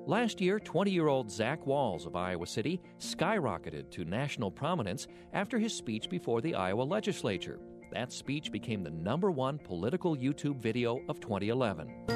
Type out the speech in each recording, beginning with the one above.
Last year, 20-year-old Zach Walz of Iowa City skyrocketed to national prominence after his speech before the Iowa legislature. That speech became the #1 political YouTube video of 2011.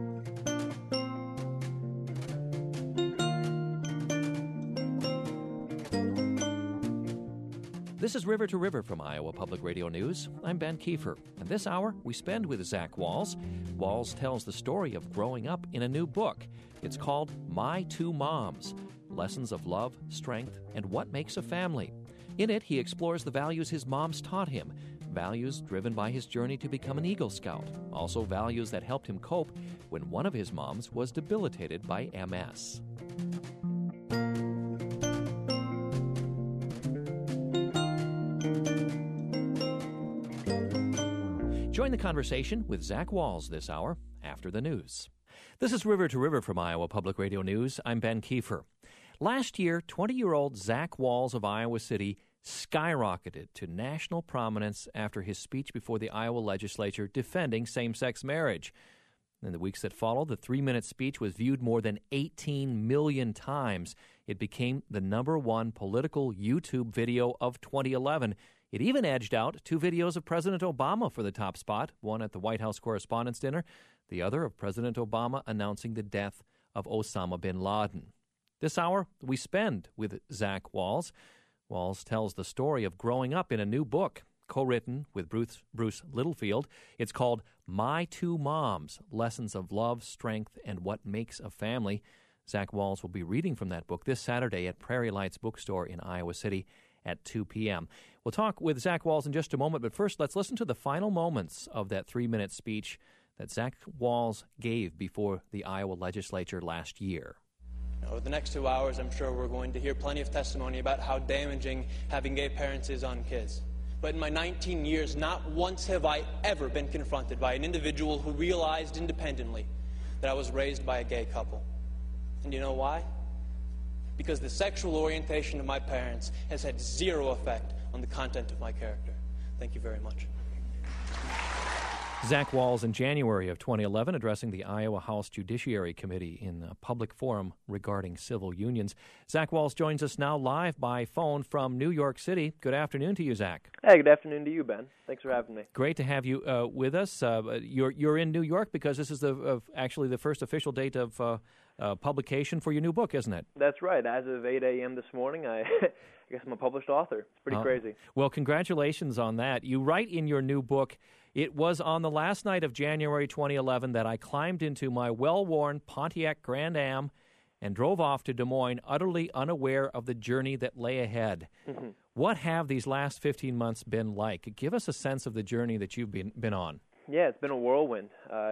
This is River to River from Iowa Public Radio News. I'm Ben Kiefer, and this hour we spend with Zach Walz. Walz tells the story of growing up in a new book. It's called My Two Moms: Lessons of Love, Strength, and What Makes a Family. In it, he explores the values his moms taught him, values driven by his journey to become an Eagle Scout, also values that helped him cope when one of his moms was debilitated by MS. Join the conversation with Zach Walz this hour after the news. This is River to River from Iowa Public Radio News. I'm Ben Kiefer. Last year, 20-year-old Zach Walz of Iowa City skyrocketed to national prominence after his speech before the Iowa legislature defending same-sex marriage. In the weeks that followed, the 3-minute speech was viewed more than 18 million times. It became the #1 political YouTube video of 2011. It even edged out 2 videos of President Obama for the top spot, one at the White House Correspondents' Dinner, the other of President Obama announcing the death of Osama bin Laden. This hour, we spend with Zach Walz. Walz tells the story of growing up in a new book, co-written with Bruce Littlefield. It's called My Two Moms: Lessons of Love, Strength, and What Makes a Family. Zach Walz will be reading from that book this Saturday at Prairie Lights Bookstore in Iowa City at 2 p.m. We'll talk with Zach Walz in just a moment, but first let's listen to the final moments of that 3-minute speech that Zach Walz gave before the Iowa legislature last year. Over the next 2 hours, I'm sure we're going to hear plenty of testimony about how damaging having gay parents is on kids. But in my 19 years, not once have I ever been confronted by an individual who realized independently that I was raised by a gay couple. And you know why? Because the sexual orientation of my parents has had zero effect on the content of my character. Thank you very much. Zach Walz in January of 2011 addressing the Iowa House Judiciary Committee in a public forum regarding civil unions. Zach Walz joins us now live by phone from New York City. Good afternoon to you, Zach. Hey, good afternoon to you, Ben. Thanks for having me. Great to have you with us. You're in New York because this is actually the first official date of publication for your new book, isn't it? That's right. As of 8 a.m. this morning, I guess I'm a published author. It's pretty crazy. Well, congratulations on that. You write in your new book, "It was on the last night of January 2011 that I climbed into my well-worn Pontiac Grand Am and drove off to Des Moines, utterly unaware of the journey that lay ahead." Mm-hmm. What have these last 15 months been like? Give us a sense of the journey that you've been on. Yeah, it's been a whirlwind.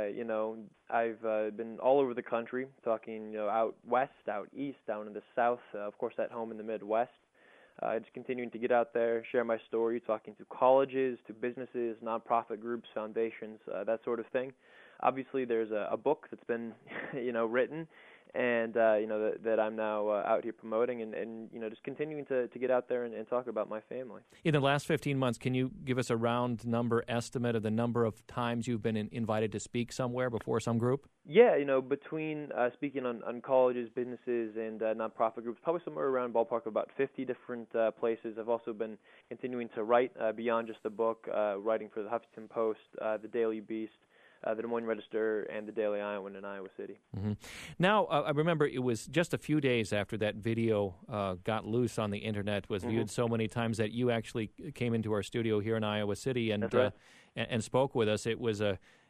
I've been all over the country, talking, out west, out east, down in the south, of course at home in the Midwest. Just continuing to get out there, share my story, talking to colleges, to businesses, nonprofit groups, foundations, that sort of thing. Obviously, there's a book that's been, written, and that I'm now out here promoting, and just continuing to get out there and talk about my family. In the last 15 months, can you give us a round number estimate of the number of times you've been invited to speak somewhere before some group? Yeah, between speaking on colleges, businesses, and nonprofit groups, probably somewhere around ballpark of about 50 different places. I've also been continuing to write beyond just the book, writing for the Huffington Post, the Daily Beast, the Des Moines Register, and the Daily Iowan in Iowa City. Mm-hmm. Now, I remember it was just a few days after that video got loose on the Internet, was viewed so many times that you actually came into our studio here in Iowa City and and spoke with us. It was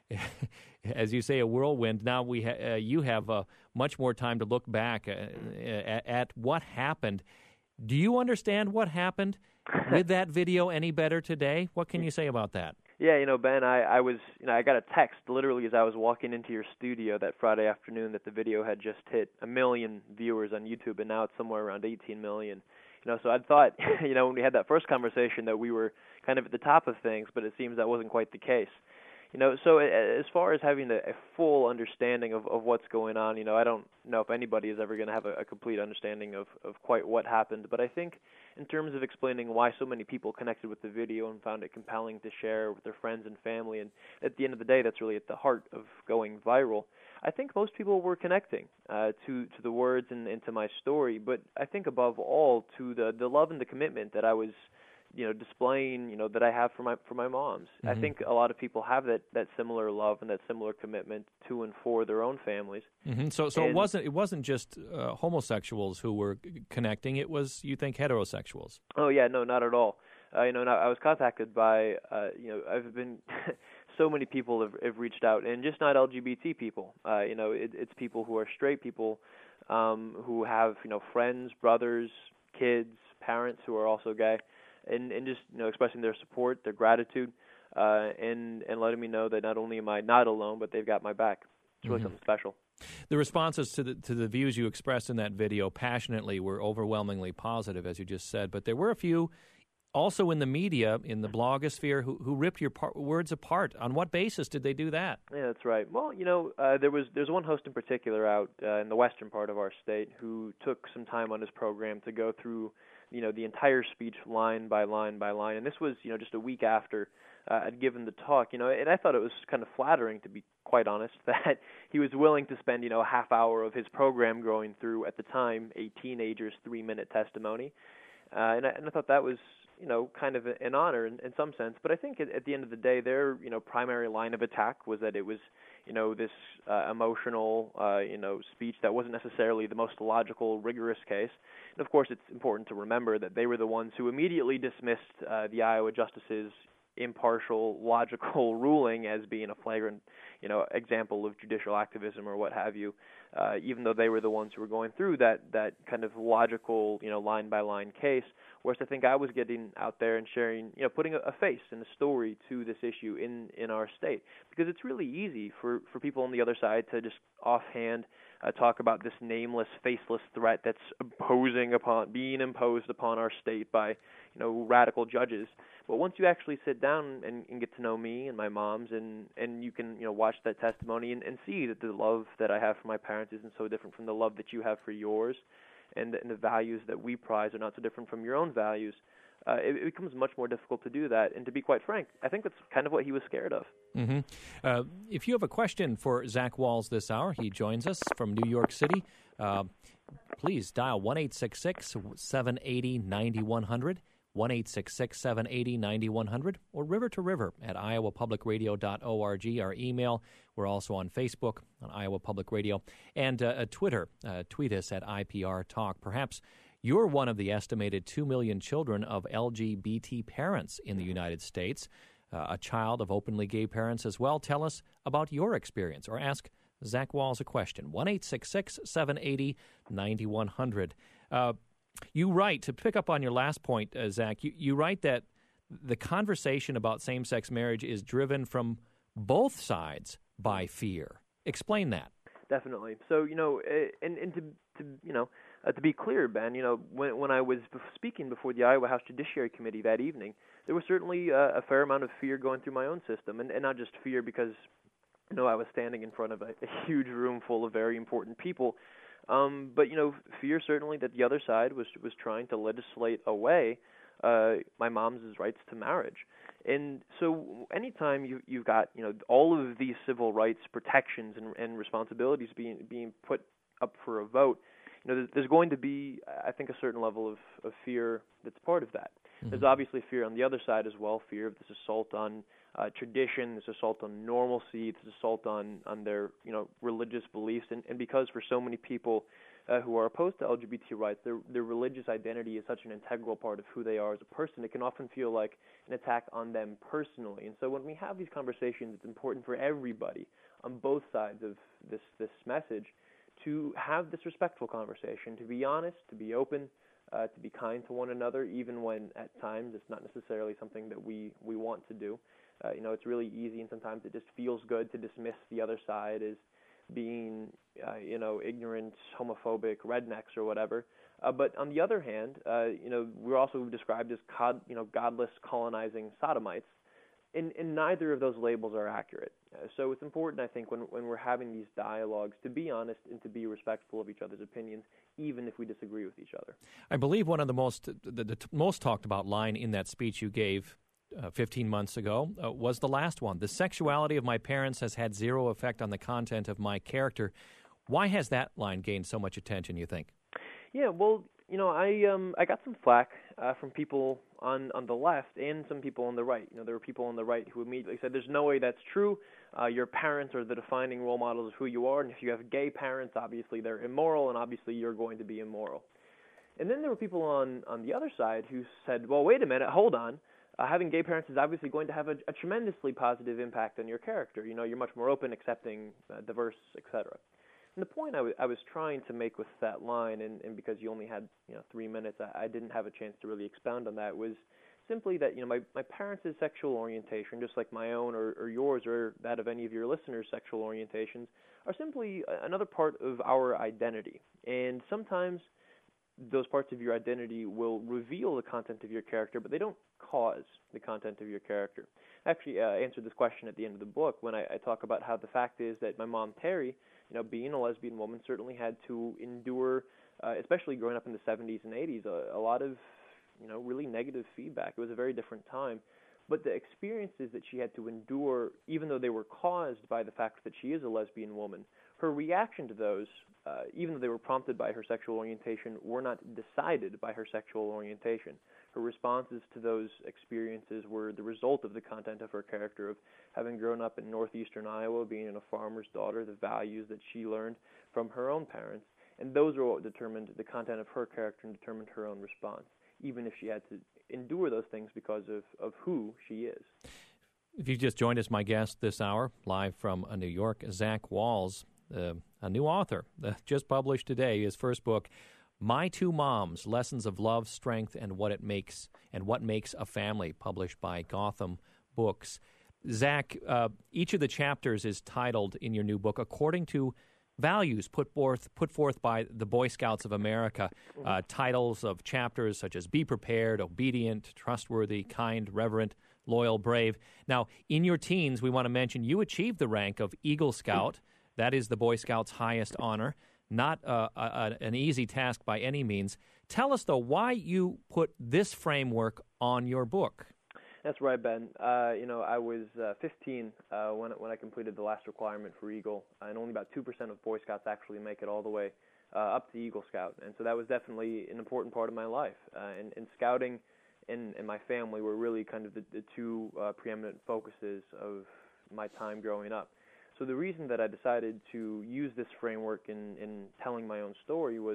as you say, a whirlwind. Now you have much more time to look back at what happened. Do you understand what happened with that video any better today? What can you say about that? Yeah, Ben, I got a text literally as I was walking into your studio that Friday afternoon that the video had just hit 1 million viewers on YouTube, and now it's somewhere around 18 million. So I thought, when we had that first conversation that we were kind of at the top of things, but it seems that wasn't quite the case. So as far as having a full understanding of what's going on, I don't know if anybody is ever going to have a complete understanding of quite what happened. But I think in terms of explaining why so many people connected with the video and found it compelling to share with their friends and family, and at the end of the day, that's really at the heart of going viral, I think most people were connecting to the words and to my story, but I think above all to the love and the commitment that I was displaying, that I have for my moms. Mm-hmm. I think a lot of people have that similar love and that similar commitment to and for their own families. Mm-hmm. So it wasn't just homosexuals who were connecting. It was, you think, heterosexuals? Oh yeah, no, not at all. Now I was contacted by I've been so many people have reached out, and just not LGBT people. It's people who are straight people who have friends, brothers, kids, parents who are also gay. And just expressing their support, their gratitude, and letting me know that not only am I not alone, but they've got my back. It's really something special. The responses to the views you expressed in that video passionately were overwhelmingly positive, as you just said. But there were a few, also in the media, in the blogosphere, who ripped your words apart. On what basis did they do that? Yeah, that's right. Well, there's one host in particular out in the western part of our state who took some time on his program to go through the entire speech line by line by line. And this was, just a week after I'd given the talk, and I thought it was kind of flattering, to be quite honest, that he was willing to spend, a half hour of his program going through, at the time, a teenager's 3-minute testimony. And I thought that was, kind of an honor in some sense. But I think at the end of the day, their, primary line of attack was that it was, this emotional, speech that wasn't necessarily the most logical, rigorous case. And of course, it's important to remember that they were the ones who immediately dismissed the Iowa justice's impartial, logical ruling as being a flagrant, example of judicial activism or what have you, even though they were the ones who were going through that kind of logical, line-by-line case, whereas I think I was getting out there and sharing, putting a face and a story to this issue in our state, because it's really easy for people on the other side to just offhand talk about this nameless, faceless threat that's being imposed upon our state by, radical judges. But once you actually sit down and get to know me and my moms, and you can watch that testimony and see that the love that I have for my parents isn't so different from the love that you have for yours, and the values that we prize are not so different from your own values, it becomes much more difficult to do that. And to be quite frank, I think that's kind of what he was scared of. Mm-hmm. If you have a question for Zach Wahls this hour, he joins us from New York City. Please dial 1-866-780-9100. 1-866-780-9100, or river to river at iowapublicradio.org, our email. We're also on Facebook, on Iowa Public Radio, and Twitter. Tweet us at IPR Talk. Perhaps you're one of the estimated 2 million children of LGBT parents in the United States, a child of openly gay parents as well. Tell us about your experience, or ask Zach Wahls a question. 1-866-780-9100. You write, to pick up on your last point, Zach, you write that the conversation about same-sex marriage is driven from both sides by fear. Explain that. Definitely. So, to be clear, Ben, when I was speaking before the Iowa House Judiciary Committee that evening, there was certainly a fair amount of fear going through my own system, and not just fear because, I was standing in front of a huge room full of very important people. But fear certainly that the other side was trying to legislate away my mom's rights to marriage. And so anytime you've got all of these civil rights protections and responsibilities being put up for a vote, there's going to be, I think, a certain level of fear that's part of that. Mm-hmm. There's obviously fear on the other side as well, fear of this assault on tradition, this assault on normalcy, this assault on their religious beliefs, and because for so many people who are opposed to LGBT rights, their religious identity is such an integral part of who they are as a person, it can often feel like an attack on them personally. And so when we have these conversations, it's important for everybody on both sides of this message to have this respectful conversation, to be honest, to be open, to be kind to one another, even when at times it's not necessarily something that we want to do. It's really easy, and sometimes it just feels good to dismiss the other side as being, ignorant, homophobic, rednecks or whatever. But on the other hand, we're also described as godless, colonizing sodomites, and neither of those labels are accurate. So it's important, I think, when we're having these dialogues, to be honest and to be respectful of each other's opinions, even if we disagree with each other. I believe one of the most talked about line in that speech you gave 15 months ago, was the last one. The sexuality of my parents has had zero effect on the content of my character. Why has that line gained so much attention, you think? Yeah, well, I got some flack from people on the left and some people on the right. There were people on the right who immediately said, "There's no way that's true. Your parents are the defining role models of who you are, and if you have gay parents, obviously they're immoral, and obviously you're going to be immoral." And then there were people on the other side who said, "Well, wait a minute, hold on. Having gay parents is obviously going to have a tremendously positive impact on your character. You're much more open, accepting, diverse, etc." And the point I was trying to make with that line, and because you only had 3 minutes, I didn't have a chance to really expound on that, was simply that my parents' sexual orientation, just like my own or yours or that of any of your listeners' sexual orientations, are simply another part of our identity. And sometimes those parts of your identity will reveal the content of your character, but they don't cause the content of your character. I actually answered this question at the end of the book when I talk about how the fact is that my mom, Terry, being a lesbian woman, certainly had to endure, especially growing up in the 70s and 80s, a lot of, really negative feedback. It was a very different time. But the experiences that she had to endure, even though they were caused by the fact that she is a lesbian woman, her reaction to those, even though they were prompted by her sexual orientation, were not decided by her sexual orientation. Her responses to those experiences were the result of the content of her character, of having grown up in northeastern Iowa, being a farmer's daughter, the values that she learned from her own parents. And those are what determined the content of her character and determined her own response, even if she had to endure those things because of who she is. If you've just joined us, my guest this hour, live from New York, Zach Wahls, a new author, just published today, his first book, My Two Moms, Lessons of Love, Strength, and What Makes a Family, published by Gotham Books. Zach, each of the chapters is titled in your new book according to values put forth by the Boy Scouts of America. Titles of chapters such as Be Prepared, Obedient, Trustworthy, Kind, Reverent, Loyal, Brave. Now, in your teens, we want to mention you achieved the rank of Eagle Scout. That is the Boy Scouts' highest honor. Not an easy task by any means. Tell us, though, why you put this framework on your book. That's right, Ben. I was 15 when I completed the last requirement for Eagle, and only about 2% of Boy Scouts actually make it all the way up to Eagle Scout. And so that was definitely an important part of my life. And scouting and my family were really kind of the two preeminent focuses of my time growing up. So the reason that I decided to use this framework in telling my own story was,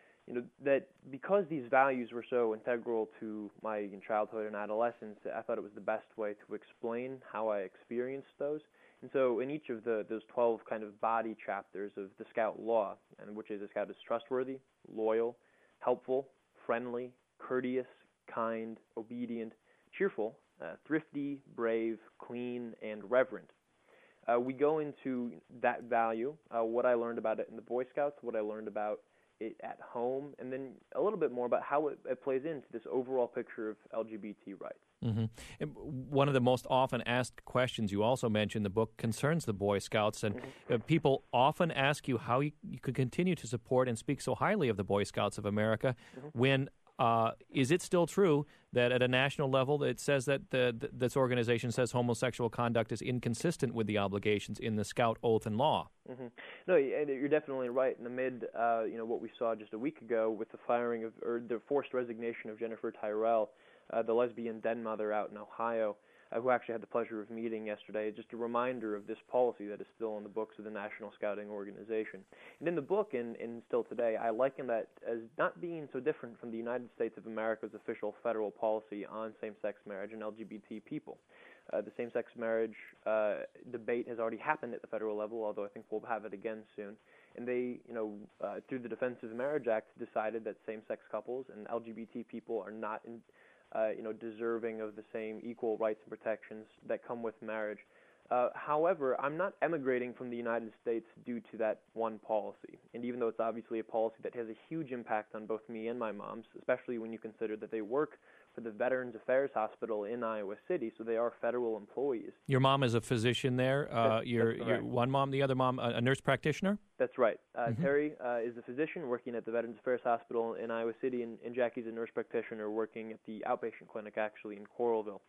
that because these values were so integral to my childhood and adolescence, I thought it was the best way to explain how I experienced those. And so in each of those 12 kind of body chapters of the Scout Law, and which is a Scout is trustworthy, loyal, helpful, friendly, courteous, kind, obedient, cheerful, thrifty, brave, clean, and reverent. We go into that value, what I learned about it in the Boy Scouts, what I learned about it at home, and then a little bit more about how it plays into this overall picture of LGBT rights. Mm-hmm. And one of the most often asked questions you also mentioned in the book concerns the Boy Scouts, and people often ask you how you could continue to support and speak so highly of the Boy Scouts of America when is it still true that at a national level it says that this organization says homosexual conduct is inconsistent with the obligations in the Scout Oath and Law? Mm-hmm. No, you're definitely right. In the what we saw just a week ago with the firing of, or the forced resignation of Jennifer Tyrell, the lesbian den mother out in Ohio, who actually had the pleasure of meeting yesterday, just a reminder of this policy that is still in the books of the National Scouting Organization. And in the book, and still today, I liken that as not being so different from the United States of America's official federal policy on same-sex marriage and LGBT people. The same-sex marriage debate has already happened at the federal level, although I think we'll have it again soon. And they, through the Defense of Marriage Act, decided that same-sex couples and LGBT people are not deserving of the same equal rights and protections that come with marriage. However, I'm not emigrating from the United States due to that one policy. And even though it's obviously a policy that has a huge impact on both me and my moms, especially when you consider that they work for the Veterans Affairs Hospital in Iowa City, so they are federal employees. Your mom is a physician there. Your one mom, the other mom, a nurse practitioner? That's right. Terry is a physician working at the Veterans Affairs Hospital in Iowa City, and Jackie's a nurse practitioner working at the outpatient clinic, actually, in Coralville.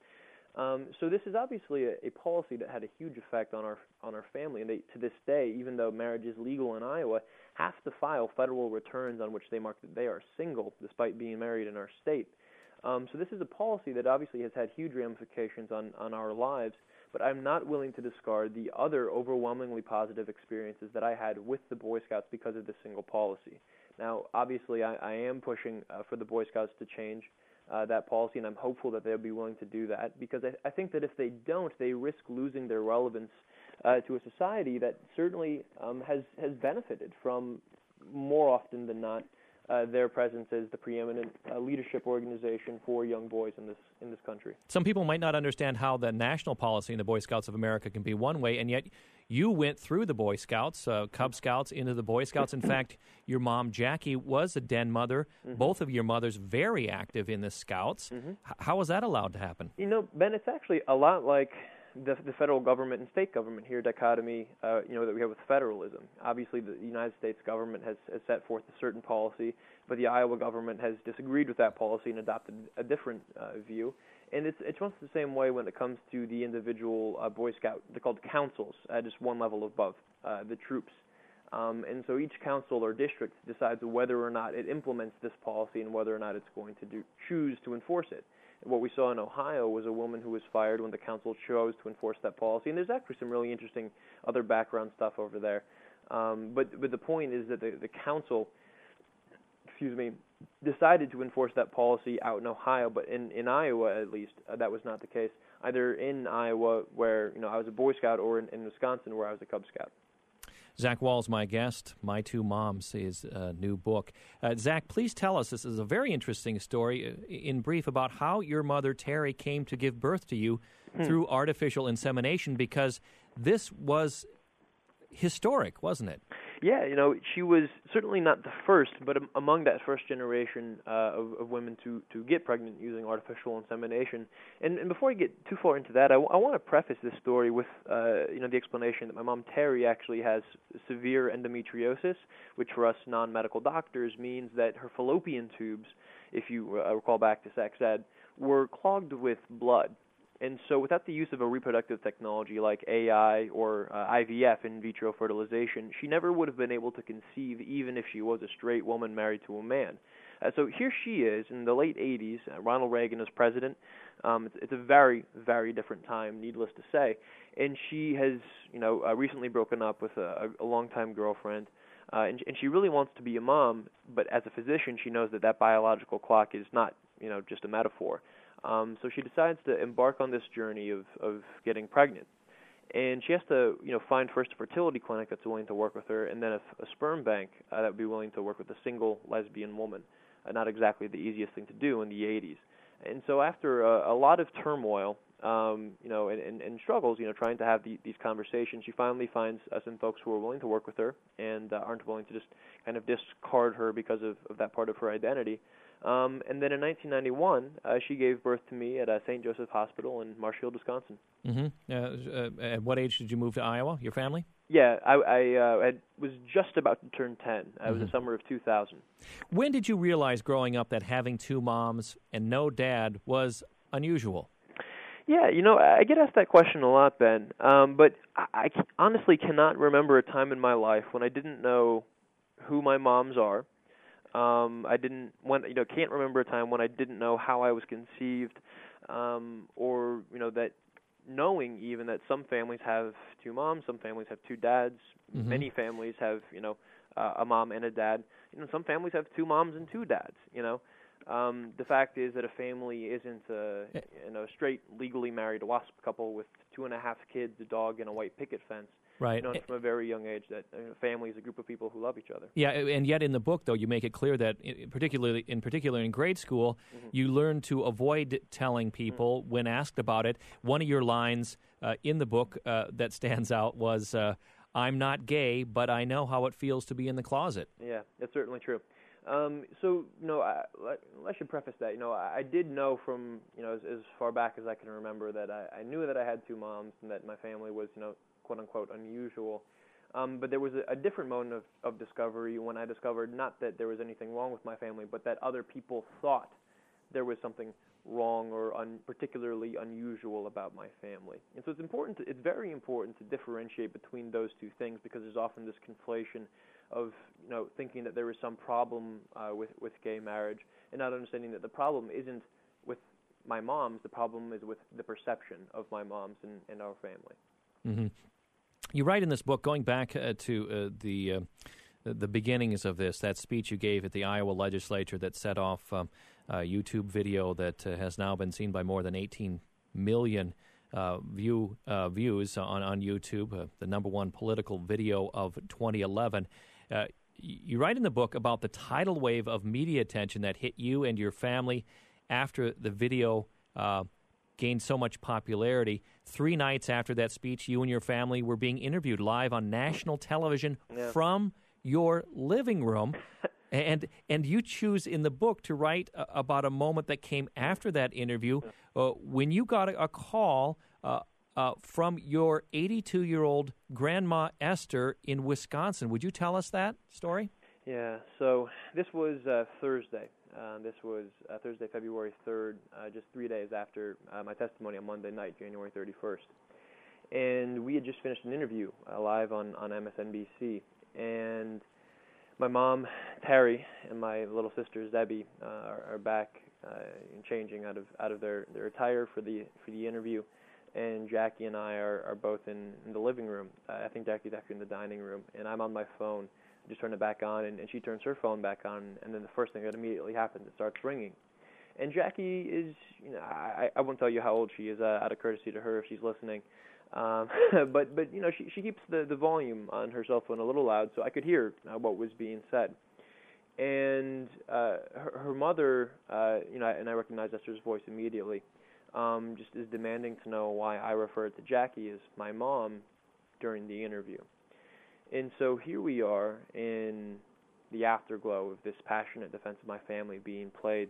So this is obviously a policy that had a huge effect on our family, and they, to this day, even though marriage is legal in Iowa, have to file federal returns on which they mark that they are single, despite being married in our state. So this is a policy that obviously has had huge ramifications on our lives, but I'm not willing to discard the other overwhelmingly positive experiences that I had with the Boy Scouts because of this single policy. Now, obviously, I am pushing for the Boy Scouts to change that policy, and I'm hopeful that they'll be willing to do that, because I think that if they don't, they risk losing their relevance to a society that certainly has benefited from, more often than not, their presence as the preeminent leadership organization for young boys in this country. Some people might not understand how the national policy in the Boy Scouts of America can be one way, and yet you went through the Boy Scouts, Cub Scouts, into the Boy Scouts. In fact, your mom, Jackie, was a den mother. Mm-hmm. Both of your mothers very active in the Scouts. Mm-hmm. How was that allowed to happen? You know, Ben, it's actually a lot like the federal government and state government here, dichotomy, that we have with federalism. Obviously, the United States government has set forth a certain policy, but the Iowa government has disagreed with that policy and adopted a different view. And it's much the same way when it comes to the individual Boy Scout. They're called councils, just one level above the troops. And so each council or district decides whether or not it implements this policy and whether or not it's going to choose to enforce it. What we saw in Ohio was a woman who was fired when the council chose to enforce that policy. And there's actually some really interesting other background stuff over there. But the point is that the council, decided to enforce that policy out in Ohio, but in Iowa at least, that was not the case. Either in Iowa, where I was a Boy Scout, or in Wisconsin, where I was a Cub Scout. Zach Wahls, my guest. My Two Moms, his new book. Zach, please tell us, this is a very interesting story, in brief, about how your mother, Terry, came to give birth to you through artificial insemination, because this was historic, wasn't it? Yeah, she was certainly not the first, but among that first generation of women to get pregnant using artificial insemination. And before I get too far into that, I want to preface this story with the explanation that my mom, Terry, actually has severe endometriosis, which for us non-medical doctors means that her fallopian tubes, if you recall back to sex ed, were clogged with blood. And so without the use of a reproductive technology like AI or IVF, in vitro fertilization, she never would have been able to conceive even if she was a straight woman married to a man. So here she is in the late 80s. Ronald Reagan is president. It's a very, very different time, needless to say. And she has, recently broken up with a longtime girlfriend. And she really wants to be a mom, but as a physician, she knows that biological clock is not, just a metaphor. So she decides to embark on this journey of getting pregnant. And she has to, find first a fertility clinic that's willing to work with her, and then a sperm bank that would be willing to work with a single lesbian woman. Not exactly the easiest thing to do in the 80s. And so after a lot of turmoil, and struggles, trying to have these conversations, she finally finds some folks who are willing to work with her and aren't willing to just kind of discard her because of that part of her identity. And then in 1991, she gave birth to me at St. Joseph Hospital in Marshfield, Wisconsin. Mm-hmm. At what age did you move to Iowa, your family? Yeah, I was just about to turn 10. It was the summer of 2000. When did you realize growing up that having two moms and no dad was unusual? Yeah, I get asked that question a lot, Ben. But I honestly cannot remember a time in my life when I didn't know who my moms are. Can't remember a time when I didn't know how I was conceived, or that knowing even that some families have two moms, some families have two dads, many families have a mom and a dad. Some families have two moms and two dads. The fact is that a family isn't a straight legally married WASP couple with 2.5 kids, a dog, and a white picket fence. Right. From a very young age that family is a group of people who love each other. Yeah, and yet in the book, though, you make it clear that, particularly in grade school, you learn to avoid telling people when asked about it. One of your lines in the book that stands out was, "I'm not gay, but I know how it feels to be in the closet." Yeah, that's certainly true. I should preface that. I did know from as far back as I can remember that I knew that I had two moms and that my family was quote unquote unusual. But there was a different moment of discovery when I discovered not that there was anything wrong with my family, but that other people thought there was something wrong or particularly unusual about my family. And so it's very important to differentiate between those two things, because there's often this conflation of thinking that there is some problem with gay marriage, and not understanding that the problem isn't with my moms. The problem is with the perception of my moms and our family. Mm-hmm. You write in this book, going back to the beginnings of that speech you gave at the Iowa legislature that set off a YouTube video that has now been seen by more than 18 million views on YouTube, the number one political video of 2011. You write in the book about the tidal wave of media attention that hit you and your family after the video gained so much popularity. 3 nights after that speech, you and your family were being interviewed live on national television from your living room. And you choose in the book to write about a moment that came after that interview when you got a call from your 82-year-old grandma Esther in Wisconsin. Would you tell us that story? Yeah, so this was Thursday. This was Thursday, February 3rd, just 3 days after my testimony on Monday night, January 31st. And we had just finished an interview live on MSNBC. And my mom, Terry, and my little sister, Zebby, are back changing out of their attire for the interview. And Jackie and I are both in the living room. I think Jackie's actually in the dining room. And I'm on my phone, just turn it back on, and she turns her phone back on, and then the first thing that immediately happens, it starts ringing. And Jackie is, I won't tell you how old she is, out of courtesy to her if she's listening, but she keeps the volume on her cell phone a little loud, so I could hear what was being said. And her mother, and I recognize Esther's voice immediately, just is demanding to know why I referred to Jackie as my mom during the interview. And so here we are in the afterglow of this passionate defense of my family being played,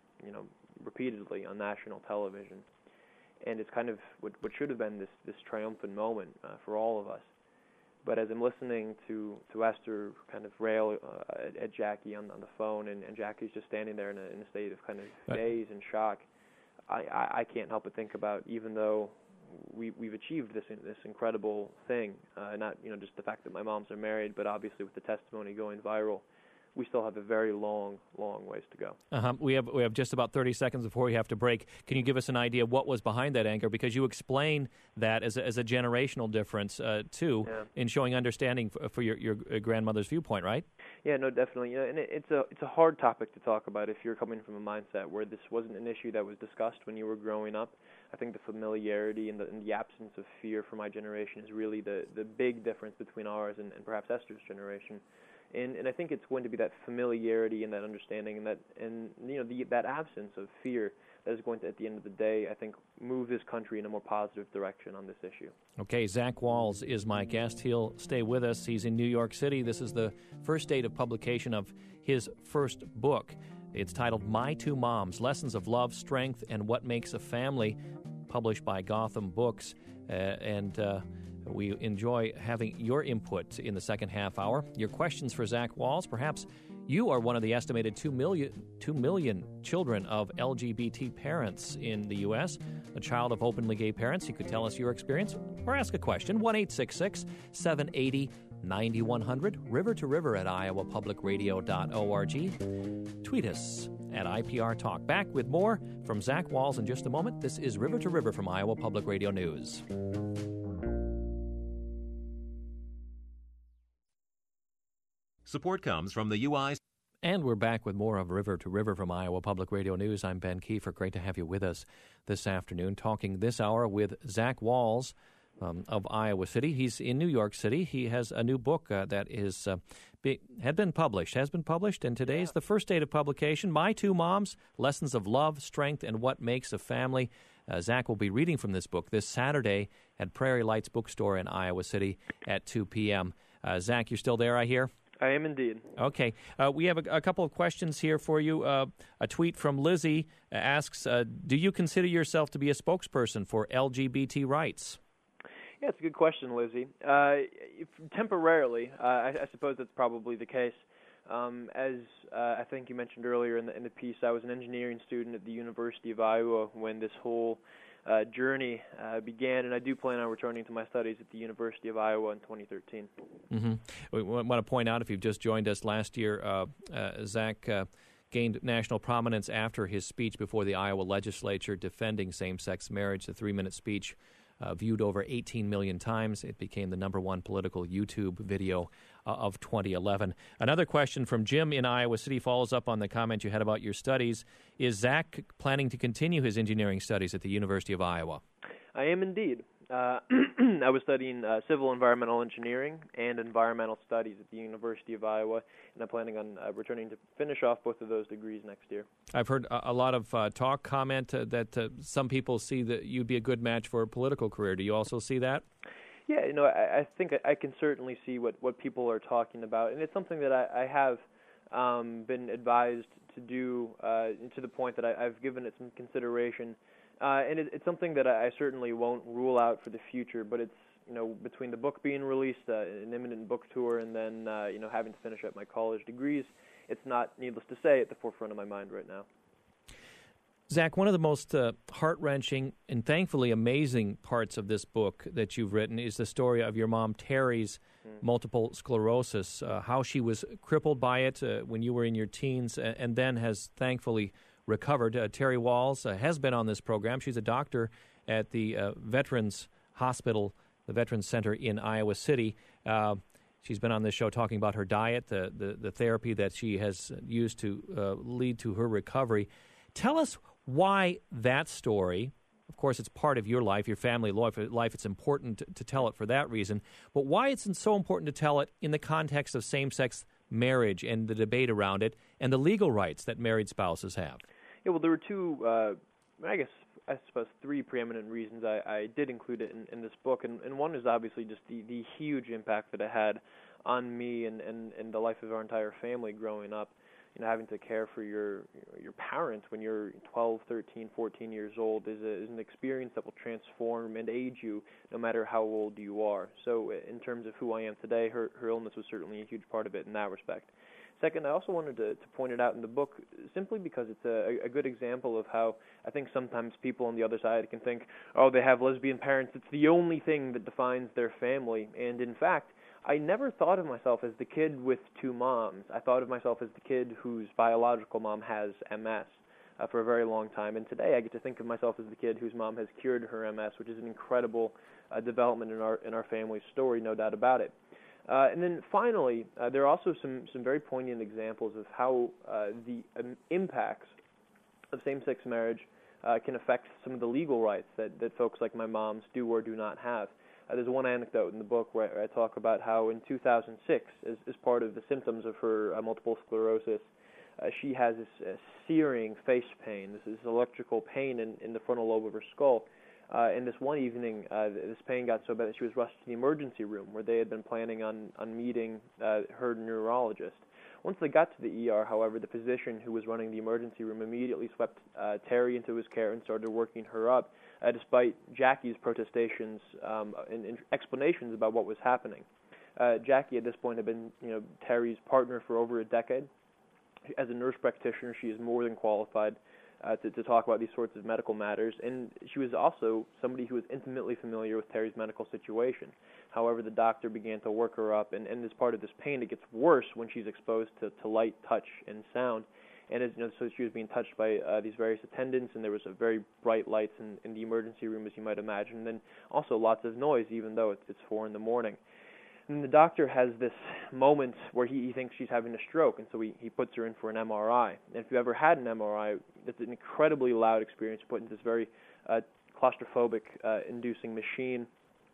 repeatedly on national television. And it's kind of what should have been this triumphant moment for all of us. But as I'm listening to Esther kind of rail at Jackie on the phone, and Jackie's just standing there in a state of kind of daze and shock, I can't help but think about, even though we've achieved this incredible thing, not just the fact that my moms are married, but obviously with the testimony going viral, we still have a very long ways to go. We have just about 30 seconds before we have to break. Can you give us an idea of what was behind that anger? Because you explain that as a generational difference too, in showing understanding for your grandmother's viewpoint, right? Yeah, no, definitely. And it's a hard topic to talk about if you're coming from a mindset where this wasn't an issue that was discussed when you were growing up. I think the familiarity and the absence of fear for my generation is really the big difference between ours and perhaps Esther's generation. And I think it's going to be that familiarity and that understanding and that absence of fear that is going to, at the end of the day, I think, move this country in a more positive direction on this issue. Okay, Zach Wahls is my guest. He'll stay with us. He's in New York City. This is the first date of publication of his first book. It's titled My Two Moms, Lessons of Love, Strength, and What Makes a Family, published by Gotham Books. We enjoy having your input in the second half hour. Your questions for Zach Wahls. Perhaps you are one of the estimated 2 million children of LGBT parents in the U.S., a child of openly gay parents. You could tell us your experience or ask a question. 1-866-780-9100. River to River at iowapublicradio.org. Tweet us at IPR Talk. Back with more from Zach Wahls in just a moment. This is River to River from Iowa Public Radio News. Support comes from the UI. And we're back with more of River to River from Iowa Public Radio News. I'm Ben Kiefer. Great to have you with us this afternoon, talking this hour with Zach Wahls of Iowa City. He's in New York City. He has a new book that has been published, and today's the first date of publication, My Two Moms, Lessons of Love, Strength, and What Makes a Family. Zach will be reading from this book this Saturday at Prairie Lights Bookstore in Iowa City at 2 p.m. Zach, you're still there, I hear? I am indeed. Okay. We have a couple of questions here for you. A tweet from Lizzie asks, do you consider yourself to be a spokesperson for LGBT rights? Yeah, it's a good question, Lizzie. Temporarily, I suppose that's probably the case. As I think you mentioned earlier in the piece, I was an engineering student at the University of Iowa when this whole journey began, and I do plan on returning to my studies at the University of Iowa in 2013. Mm-hmm. We want to point out, if you've just joined us, last year Zach gained national prominence after his speech before the Iowa legislature defending same-sex marriage. The 3-minute speech viewed over 18 million times. It became the #1 political YouTube video of 2011. Another question from Jim in Iowa City follows up on the comment you had about your studies. Is Zach planning to continue his engineering studies at the University of Iowa? I am indeed. I was studying civil environmental engineering and environmental studies at the University of Iowa, and I'm planning on returning to finish off both of those degrees next year. I've heard a lot of comment that some people see that you'd be a good match for a political career. Do you also see that? Yeah, I think I can certainly see what people are talking about, and it's something that I have been advised to do to the point that I've given it some consideration. And it's something that I certainly won't rule out for the future, but it's, between the book being released, an imminent book tour, and then, having to finish up my college degrees, it's not, needless to say, at the forefront of my mind right now. Zach, one of the most heart-wrenching and thankfully amazing parts of this book that you've written is the story of your mom, Terry's multiple sclerosis, how she was crippled by it when you were in your teens and then has thankfully recovered. Terry Walls has been on this program. She's a doctor at the Veterans Hospital, the Veterans Center in Iowa City. She's been on this show talking about her diet, the therapy that she has used to lead to her recovery. Tell us why that story, of course it's part of your life, your family life, it's important to tell it for that reason, but why it's so important to tell it in the context of same-sex marriage and the debate around it and the legal rights that married spouses have. Yeah, well, there were two, I suppose three preeminent reasons I did include it in this book, and one is obviously just the huge impact that it had on me and the life of our entire family growing up. Having to care for your parents when you're 12, 13, 14 years old is an experience that will transform and age you no matter how old you are. So in terms of who I am today, her illness was certainly a huge part of it in that respect. Second, I also wanted to point it out in the book simply because it's a good example of how I think sometimes people on the other side can think, oh, they have lesbian parents, it's the only thing that defines their family. And in fact, I never thought of myself as the kid with two moms. I thought of myself as the kid whose biological mom has MS for a very long time. And today I get to think of myself as the kid whose mom has cured her MS, which is an incredible development in our family's story, no doubt about it. And then finally, there are also some very poignant examples of how the impacts of same-sex marriage can affect some of the legal rights that folks like my mom's do or do not have. There's one anecdote in the book where I talk about how in 2006, as part of the symptoms of her multiple sclerosis, she has this searing face pain, this electrical pain in the frontal lobe of her skull. And this one evening, this pain got so bad that she was rushed to the emergency room where they had been planning on meeting her neurologist. Once they got to the ER, however, the physician who was running the emergency room immediately swept Terry into his care and started working her up, despite Jackie's protestations and explanations about what was happening. Jackie, at this point, had been Terry's partner for over a decade. As a nurse practitioner, she is more than qualified to talk about these sorts of medical matters, and she was also somebody who was intimately familiar with Terry's medical situation. However, the doctor began to work her up, and as part of this pain, it gets worse when she's exposed to light, touch, and sound. And so she was being touched by these various attendants, and there was very bright lights in the emergency room, as you might imagine, and then also lots of noise, even though it's 4 a.m. And the doctor has this moment where he thinks she's having a stroke, and so he puts her in for an MRI. And if you've ever had an MRI, it's an incredibly loud experience put into this very claustrophobic inducing machine.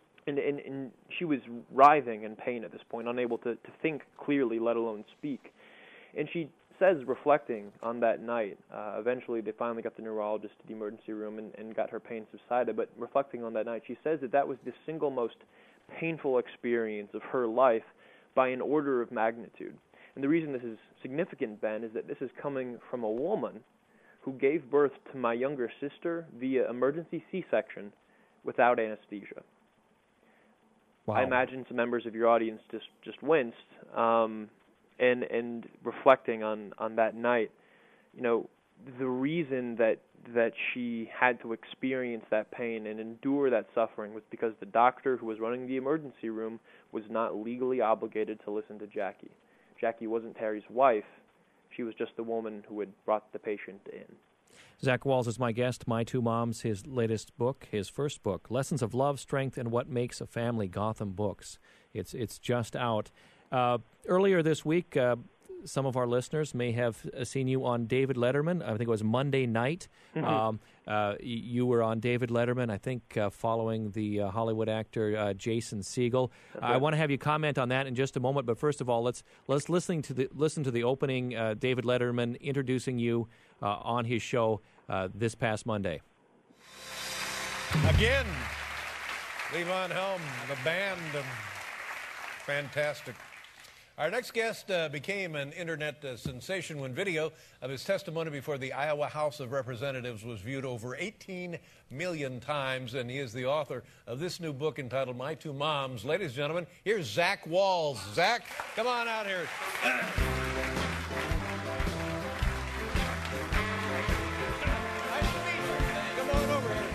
And she was writhing in pain at this point, unable to think clearly, let alone speak. And she says, reflecting on that night, eventually they finally got the neurologist to the emergency room and got her pain subsided, but reflecting on that night, she says that was the single most painful experience of her life by an order of magnitude. And the reason this is significant, Ben, is that this is coming from a woman who gave birth to my younger sister via emergency C-section without anesthesia. Wow. I imagine some members of your audience just winced, and and reflecting on that night, the reason that she had to experience that pain and endure that suffering was because the doctor who was running the emergency room was not legally obligated to listen to Jackie. Jackie wasn't Terry's wife. She was just the woman who had brought the patient in. Zach Walls is my guest. My Two Moms, his latest book, his first book, Lessons of Love, Strength, and What Makes a Family, Gotham Books. It's just out. Earlier this week, some of our listeners may have seen you on David Letterman. I think it was Monday night. Mm-hmm. You were on David Letterman, I think, following the Hollywood actor Jason Segel. Okay. I want to have you comment on that in just a moment. But first of all, let's listen to the opening. David Letterman introducing you on his show this past Monday. Again, Levon Helm, the band, fantastic. Our next guest became an internet sensation when video of his testimony before the Iowa House of Representatives was viewed over 18 million times, and he is the author of this new book entitled My Two Moms. Ladies and gentlemen, here's Zach Walls. Zach, come on out here. Nice to meet you. Come on over here.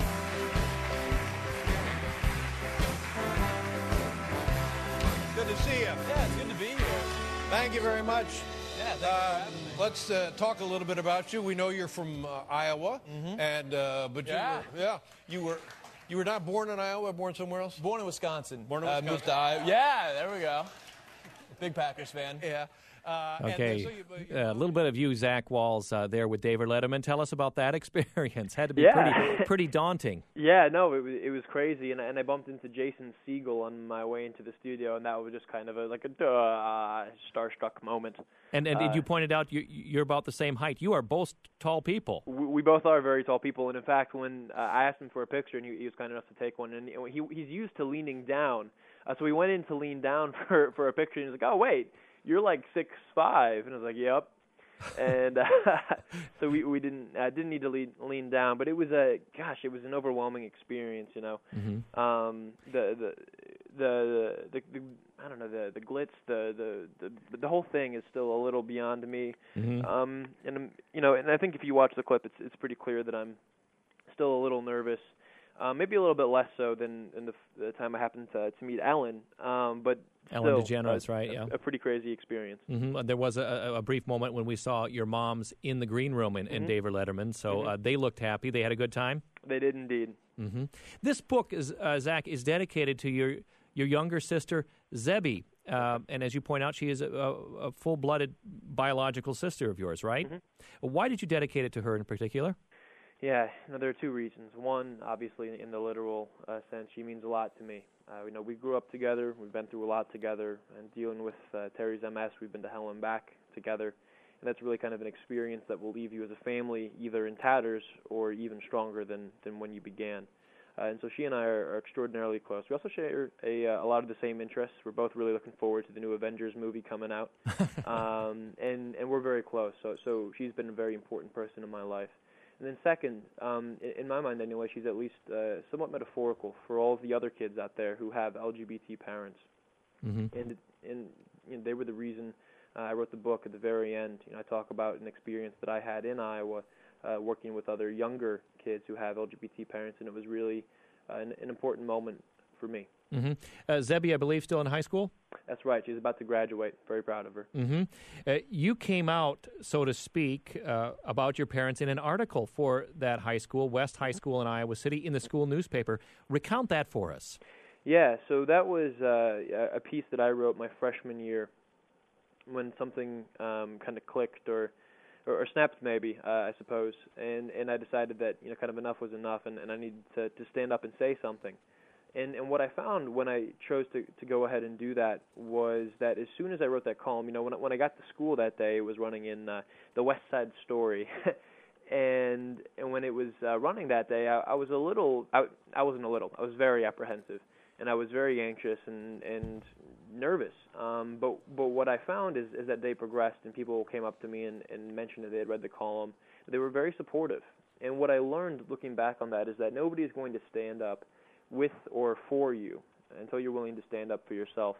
Good to see you. Yeah, it's good to be here. Thank you very much. Yeah, thanks for having me. Let's talk a little bit about you. We know you're from Iowa, and but you were not born in Iowa, born somewhere else. Born in Wisconsin. Born in Wisconsin. Moved to Iowa. Yeah, there we go. Big Packers fan. Yeah. Okay, a little bit of you, Zach Walls, there with David Letterman. Tell us about that experience. Had to be pretty daunting. Yeah, no, it was crazy, and I bumped into Jason Segel on my way into the studio, and that was just kind of a starstruck moment. And you pointed out you're about the same height. You are both tall people. We both are very tall people, and in fact, when I asked him for a picture, and he was kind enough to take one, and he's used to leaning down, so we went in to lean down for a picture, and he's like, "Oh wait, you're like 6'5", and I was like, "Yep." And so we didn't need to lean down, but it was it was an overwhelming experience, Mm-hmm. The I don't know, the glitz, the whole thing is still a little beyond me. Mm-hmm. And I think if you watch the clip, it's pretty clear that I'm still a little nervous. Maybe a little bit less so than in the time I happened to meet Ellen, but Ellen still, DeGeneres, right? Yeah, a pretty crazy experience. Mm-hmm. There was a brief moment when we saw your moms in the green room in David Letterman, so they looked happy. They had a good time? They did indeed. Mm-hmm. This book, Zach, is dedicated to your younger sister, Zebby. And as you point out, she is a full-blooded biological sister of yours, right? Mm-hmm. Why did you dedicate it to her in particular? Yeah, there are two reasons. One, obviously, in the literal sense, she means a lot to me. We grew up together. We've been through a lot together. And dealing with Terry's MS, we've been to hell and back together. And that's really kind of an experience that will leave you as a family either in tatters or even stronger than when you began. And so she and I are extraordinarily close. We also share a lot of the same interests. We're both really looking forward to the new Avengers movie coming out. And we're very close. So she's been a very important person in my life. And then second, in my mind anyway, she's at least somewhat metaphorical for all of the other kids out there who have LGBT parents. Mm-hmm. And they were the reason I wrote the book at the very end. I talk about an experience that I had in Iowa working with other younger kids who have LGBT parents, and it was really an important moment for me. Mm-hmm. Zebby, I believe, still in high school? That's right. She's about to graduate. Very proud of her. Mm-hmm. You came out, so to speak, about your parents in an article for that high school, West High School in Iowa City, in the school newspaper. Recount that for us. Yeah, so that was a piece that I wrote my freshman year when something kind of clicked or snapped maybe, I suppose, and I decided that kind of enough was enough, and I needed to stand up and say something. And what I found when I chose to go ahead and do that was that as soon as I wrote that column, when I got to school that day, it was running in the West Side Story, and when it was running that day, I was I was very apprehensive, and I was very anxious and nervous. But what I found is that day progressed, and people came up to me and mentioned that they had read the column. They were very supportive, and what I learned looking back on that is that nobody is going to stand up with or for you until you're willing to stand up for yourself.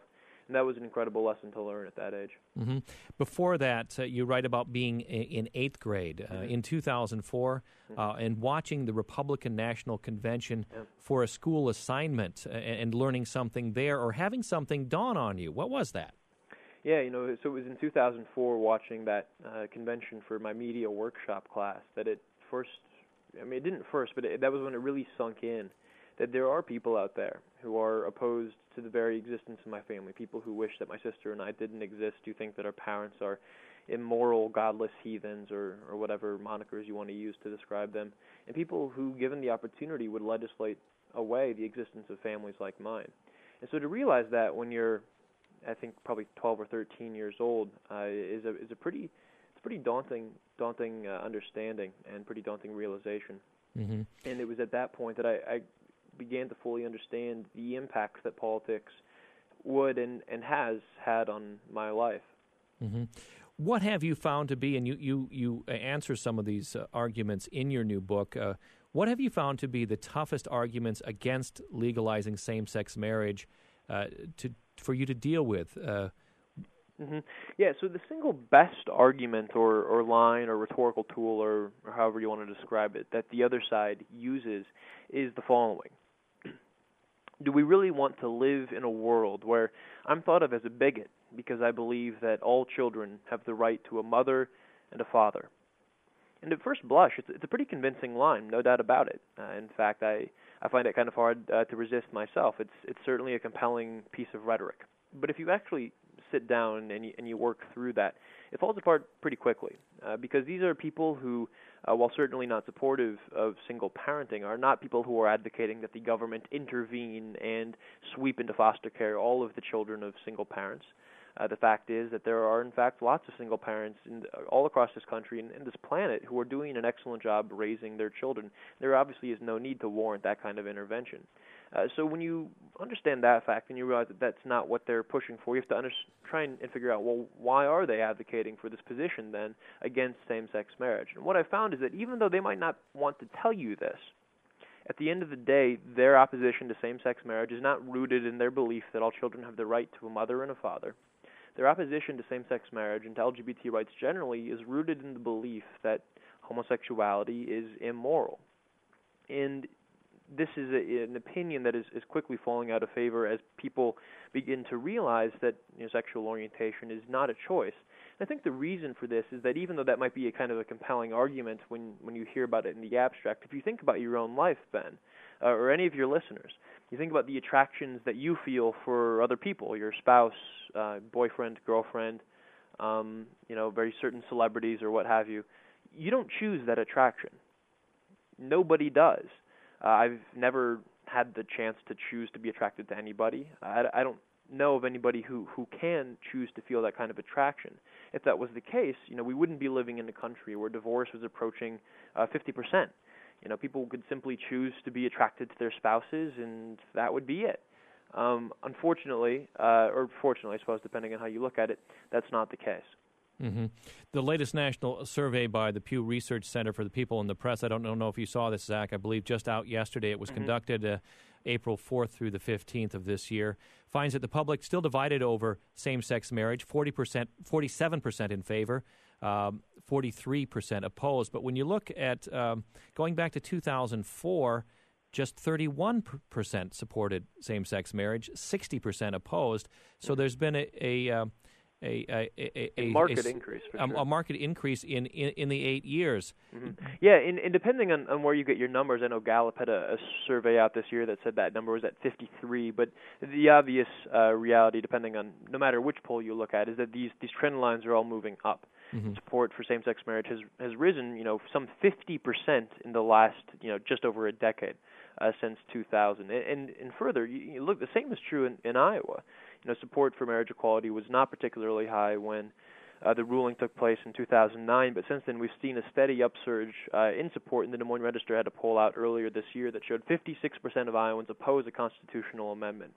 And that was an incredible lesson to learn at that age. Mm-hmm. Before that, you write about being in 8th grade in 2004 and watching the Republican National Convention for a school assignment and learning something there or having something dawn on you. What was that? Yeah, so it was in 2004 watching that convention for my media workshop class that it didn't first, but that was when it really sunk in that there are people out there who are opposed to the very existence of my family, people who wish that my sister and I didn't exist, who think that our parents are immoral, godless heathens, or whatever monikers you want to use to describe them, and people who, given the opportunity, would legislate away the existence of families like mine. And so to realize that when you're, I think, probably 12 or 13 years old, is a pretty daunting understanding and pretty daunting realization. Mm-hmm. And it was at that point that I began to fully understand the impacts that politics would and has had on my life. Mm-hmm. What have you found to be, and you answer some of these arguments in your new book, what have you found to be the toughest arguments against legalizing same-sex marriage for you to deal with? Mm-hmm. Yeah, so the single best argument or line or rhetorical tool or however you want to describe it that the other side uses is the following. Do we really want to live in a world where I'm thought of as a bigot because I believe that all children have the right to a mother and a father? And at first blush, it's a pretty convincing line, no doubt about it. In fact, I find it kind of hard to resist myself. It's certainly a compelling piece of rhetoric. But if you actually sit down and you work through that, it falls apart pretty quickly because these are people who, while certainly not supportive of single parenting, are not people who are advocating that the government intervene and sweep into foster care all of the children of single parents. The fact is that there are, in fact, lots of single parents all across this country and this planet who are doing an excellent job raising their children. There obviously is no need to warrant that kind of intervention. So when you understand that fact and you realize that that's not what they're pushing for, you have to try and figure out, well, why are they advocating for this position then against same-sex marriage? And what I found is that even though they might not want to tell you this, at the end of the day, their opposition to same-sex marriage is not rooted in their belief that all children have the right to a mother and a father. Their opposition to same-sex marriage and to LGBT rights generally is rooted in the belief that homosexuality is immoral. And this is an opinion that is quickly falling out of favor as people begin to realize that sexual orientation is not a choice. And I think the reason for this is that even though that might be a kind of a compelling argument when you hear about it in the abstract, if you think about your own life, Ben, or any of your listeners, you think about the attractions that you feel for other people, your spouse, boyfriend, girlfriend, very certain celebrities or what have you. You don't choose that attraction. Nobody does. I've never had the chance to choose to be attracted to anybody. I don't know of anybody who can choose to feel that kind of attraction. If that was the case, we wouldn't be living in a country where divorce was approaching 50%. People could simply choose to be attracted to their spouses, and that would be it. Unfortunately, or fortunately, I suppose, depending on how you look at it, that's not the case. Mm-hmm. The latest national survey by the Pew Research Center for the People in the Press, I don't know if you saw this, Zach, I believe just out yesterday. It was conducted April 4th through the 15th of this year, finds that the public still divided over same-sex marriage, 47% in favor, 43% opposed. But when you look at going back to 2004, just 31% supported same-sex marriage, 60% opposed. So there's been a market increase, for sure. A market increase in the 8 years. Mm-hmm. Yeah, and depending on where you get your numbers, I know Gallup had a survey out this year that said that number was at 53, but the obvious reality, depending on no matter which poll you look at, is that these trend lines are all moving up. Mm-hmm. Support for same-sex marriage has risen, some 50% in the last, just over a decade since 2000. And further, you look, the same is true in Iowa. Support for marriage equality was not particularly high when the ruling took place in 2009, but since then we've seen a steady upsurge in support, and the Des Moines Register had a poll out earlier this year that showed 56% of Iowans oppose a constitutional amendment.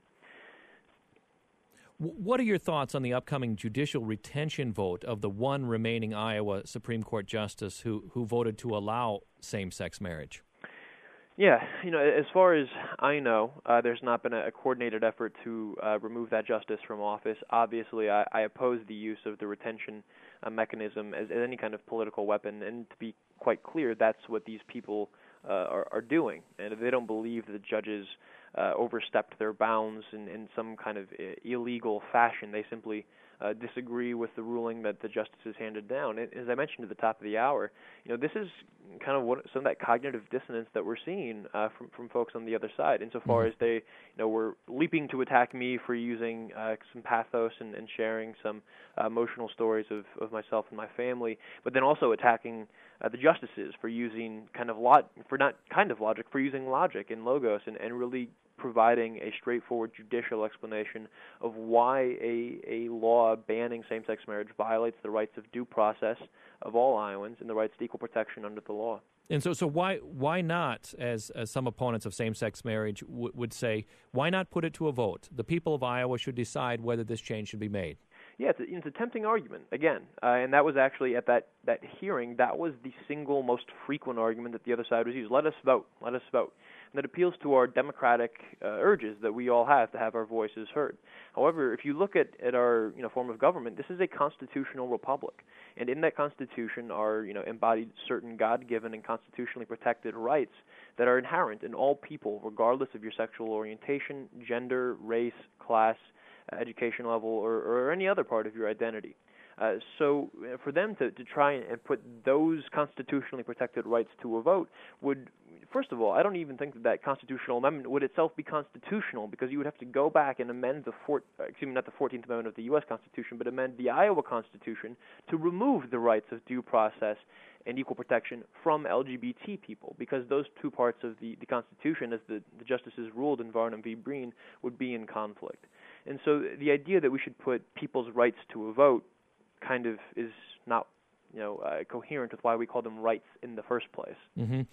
What are your thoughts on the upcoming judicial retention vote of the one remaining Iowa Supreme Court justice who voted to allow same-sex marriage? Yeah, as far as I know, there's not been a coordinated effort to remove that justice from office. Obviously, I oppose the use of the retention mechanism as any kind of political weapon, and to be quite clear, that's what these people are doing. And if they don't believe that the judges overstepped their bounds in some kind of illegal fashion, they simply disagree with the ruling that the justices handed down. As I mentioned at the top of the hour, this is kind of some of that cognitive dissonance that we're seeing from folks on the other side, insofar as they were leaping to attack me for using some pathos and sharing some emotional stories of myself and my family, but then also attacking the justices for using for using logic and logos and really providing a straightforward judicial explanation of why a law banning same-sex marriage violates the rights of due process of all Iowans and the rights to equal protection under the law. And so why not, as some opponents of same-sex marriage would say, why not put it to a vote? The people of Iowa should decide whether this change should be made. Yeah, it's a tempting argument, again, and that was actually at that hearing, that was the single most frequent argument that the other side was used. Let us vote. And that appeals to our democratic urges that we all have to have our voices heard. However, if you look at our form of government, this is a constitutional republic, and in that constitution are embodied certain God-given and constitutionally protected rights that are inherent in all people, regardless of your sexual orientation, gender, race, class, education level, or any other part of your identity. So for them to try and put those constitutionally protected rights to a vote would, first of all, I don't even think that constitutional amendment would itself be constitutional, because you would have to go back and amend not the 14th Amendment of the U.S. Constitution, but amend the Iowa Constitution to remove the rights of due process and equal protection from LGBT people, because those two parts of the Constitution, as the justices ruled in Varnum v. Breen, would be in conflict. And so the idea that we should put people's rights to a vote kind of is not, coherent with why we call them rights in the first place. Mm-hmm.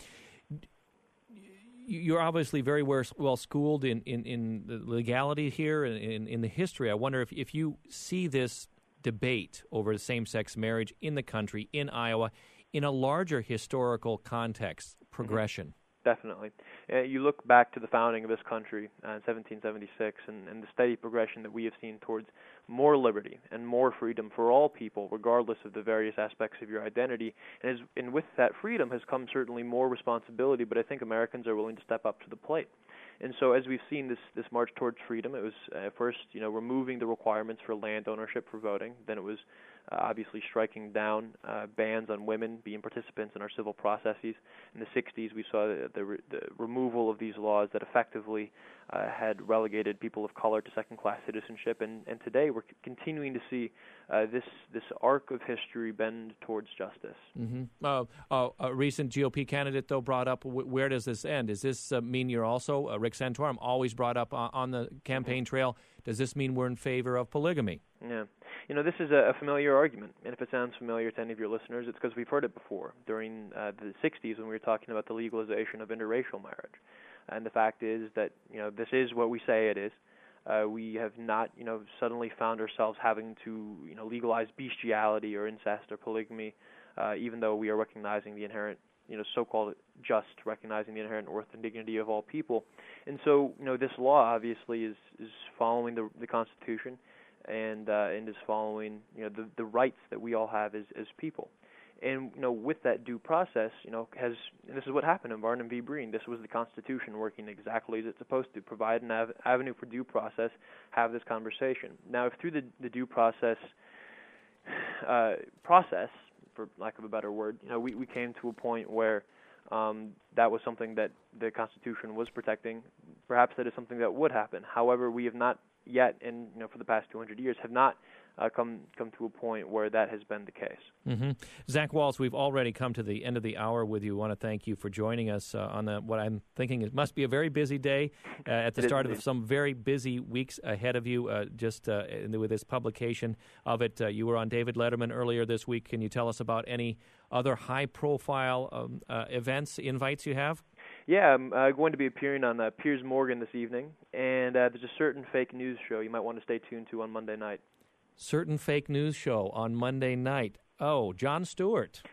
You're obviously very well schooled in the legality here and in the history. I wonder if you see this debate over same-sex marriage in the country, in Iowa, in a larger historical context, progression. Mm-hmm. Definitely. You look back to the founding of this country in 1776 and the steady progression that we have seen towards more liberty and more freedom for all people, regardless of the various aspects of your identity. And with that freedom has come certainly more responsibility, but I think Americans are willing to step up to the plate. And so as we've seen this march towards freedom, it was first, removing the requirements for land ownership for voting. Then it was obviously striking down bans on women being participants in our civil processes. In the 60s, we saw the removal of these laws that effectively had relegated people of color to second-class citizenship. And today we're continuing to see this arc of history bend towards justice. Mm-hmm. A recent GOP candidate, though, brought up, where does this end? Does this mean you're also, Rick Santorum always brought up on the campaign trail, does this mean we're in favor of polygamy? Yeah. This is a familiar argument, and if it sounds familiar to any of your listeners, it's because we've heard it before during the 60s when we were talking about the legalization of interracial marriage. And the fact is that, this is what we say it is. We have not, suddenly found ourselves having to, legalize bestiality or incest or polygamy, even though we are recognizing the inherent, so-called recognizing the inherent worth and dignity of all people. And so, this law obviously is following the Constitution and is following, the rights that we all have as people. And, with that due process, and this is what happened in Varnum v. Breen. This was the Constitution working exactly as it's supposed to, provide an avenue for due process, have this conversation. Now, if through the due process, for lack of a better word, we came to a point where that was something that the Constitution was protecting, perhaps that is something that would happen. However, we have not yet, and for the past 200 years, have not come to a point where that has been the case. Mm-hmm. Zach Walz, we've already come to the end of the hour with you. I want to thank you for joining us on what I'm thinking it must be a very busy day at the start of some very busy weeks ahead of you. With this publication of it, you were on David Letterman earlier this week. Can you tell us about any other high-profile events, invites you have? Yeah, I'm going to be appearing on Piers Morgan this evening, and there's a certain fake news show you might want to stay tuned to on Monday night. Certain fake news show on Monday night. Oh, Jon Stewart.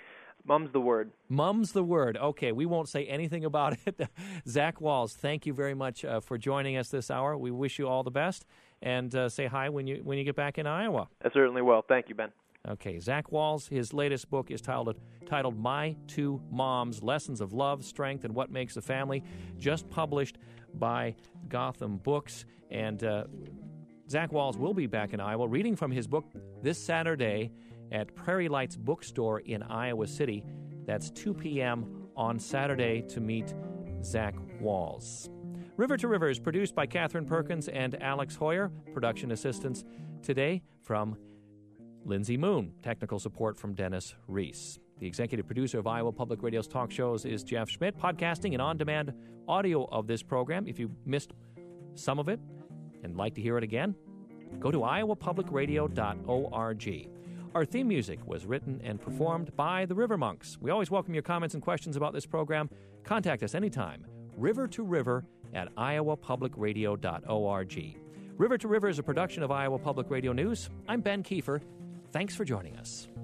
Mum's the word. Mum's the word. Okay, we won't say anything about it. Zach Walls, thank you very much for joining us this hour. We wish you all the best, and say hi when you get back in Iowa. I certainly will. Thank you, Ben. Okay, Zach Walls, his latest book is titled My Two Moms, Lessons of Love, Strength, and What Makes a Family, just published by Gotham Books. And Zach Walls will be back in Iowa reading from his book this Saturday at Prairie Lights Bookstore in Iowa City. That's 2 p.m. on Saturday to meet Zach Walls. River to River is produced by Catherine Perkins and Alex Hoyer. Production assistance today from Lindsay Moon. Technical support from Dennis Reese. The executive producer of Iowa Public Radio's talk shows is Jeff Schmidt. Podcasting and on-demand audio of this program. If you missed some of it and like to hear it again, go to iowapublicradio.org. Our theme music was written and performed by the River Monks. We always welcome your comments and questions about this program. Contact us anytime. River to River at iowapublicradio.org. River to River is a production of Iowa Public Radio News. I'm Ben Kiefer. Thanks for joining us.